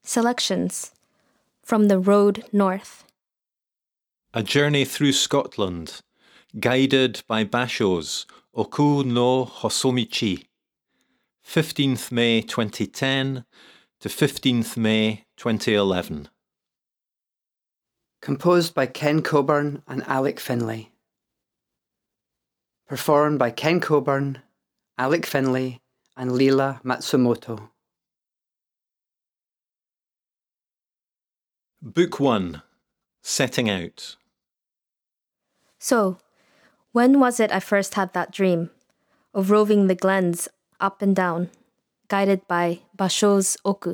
Selections from The Road North. A Journey Through Scotland, guided by Basho's Oku no Hosomichi, 15th May 2010 to 15th May 2011. Composed by Ken Coburn and Alec Finlay. Performed by Ken Coburn, Alec Finlay, and Leela Matsumoto. Book 1. Setting Out. So, when was it I first had that dream of roving the glens up and down, guided by Basho's Oku?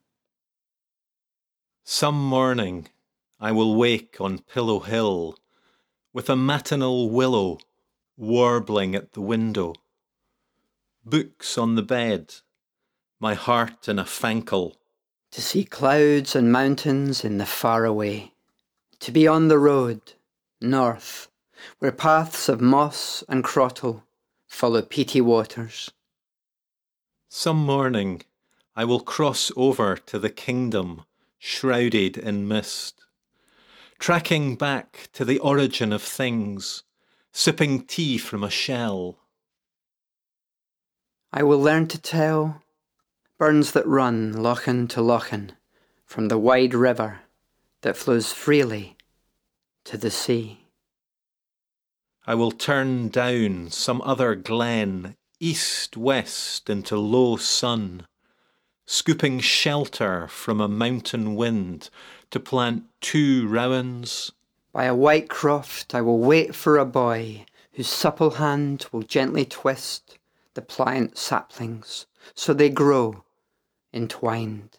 Some morning I will wake on Pillow Hill with a matinal willow warbling at the window, books on the bed, my heart in a fankle. To see clouds and mountains in the far away. To be on the road, north, where paths of moss and crottle follow peaty waters. Some morning I will cross over to the kingdom shrouded in mist, tracking back to the origin of things, sipping tea from a shell. I will learn to tell burns that run lochan to lochan from the wide river that flows freely to the sea. I will turn down some other glen, east-west into low sun, scooping shelter from a mountain wind to plant 2 rowans. By a white croft I will wait for a boy whose supple hand will gently twist the pliant saplings so they grow entwined.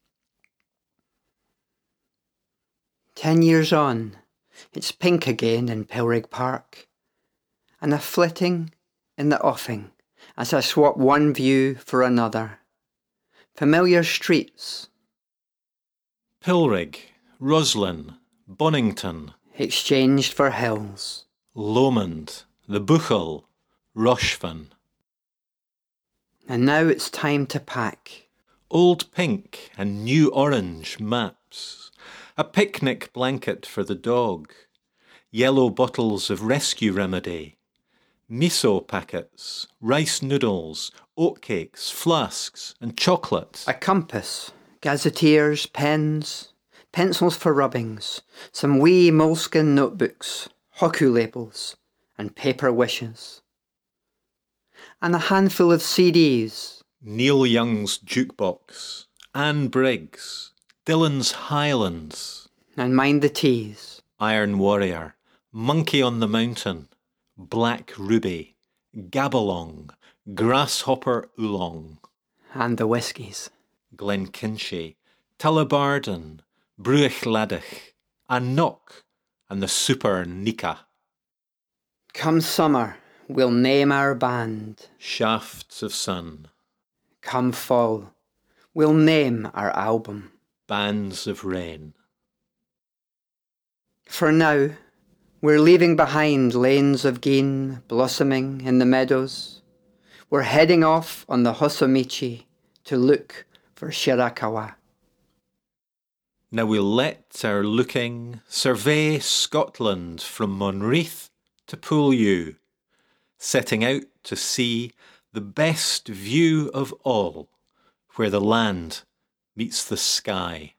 10 years on, it's pink again in Pilrig Park, and a flitting in the offing as I swap one view for another. Familiar streets. Pilrig, Roslin, Bonington, Exchanged for hills. Lomond, the Buchel, Rochefin. And now it's time to pack. Old pink and new orange maps, a picnic blanket for the dog, yellow bottles of rescue remedy, miso packets, rice noodles, oatcakes, flasks and chocolate. A compass, gazetteers, pens, pencils for rubbings, some wee moleskin notebooks, hoku labels and paper wishes. And a handful of CDs. Neil Young's Jukebox, Anne Briggs, Dylan's Highlands. And mind the teas. Iron Warrior, Monkey on the Mountain, Black Ruby, Gabalong, Grasshopper Oolong. And the whiskies. Glenkinchie, Tullabarden, Bruich Ladich, and Knock, and the Super Nika. Come summer, we'll name our band. Shafts of Sun. Come fall, we'll name our album. Bands of Rain. For now, we're leaving behind lanes of gean blossoming in the meadows. We're heading off on the Hosomichi to look for Shirakawa. Now we'll let our looking survey Scotland from Monreath to Poolew, setting out to see the best view of all, where the land meets the sky.